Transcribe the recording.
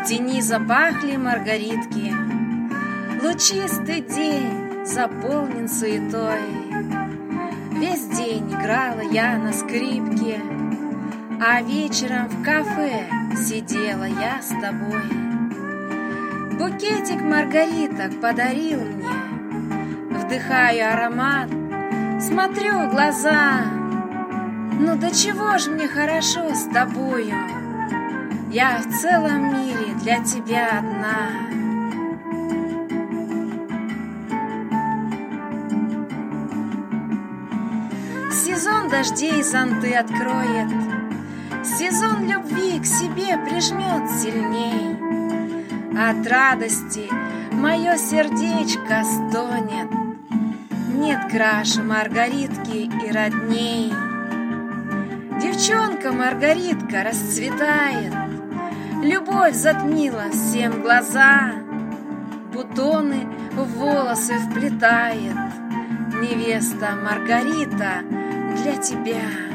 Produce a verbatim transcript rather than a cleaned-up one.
тени запахли маргаритки. Лучистый день заполнен суетой. Весь день играла я на скрипке, а вечером в кафе сидела я с тобой. Букетик маргариток подарил мне, вдыхаю аромат, смотрю в глаза. Ну до чего ж мне хорошо с тобою, я в целом мире для тебя одна. Сезон дождей зонты откроет, сезон любви к себе прижмет сильней. От радости мое сердечко стонет, нет краше маргаритки и родней. Девчонка Маргаритка расцветает, любовь затмила всем глаза, бутоны в волосы вплетает невеста Маргарита для тебя.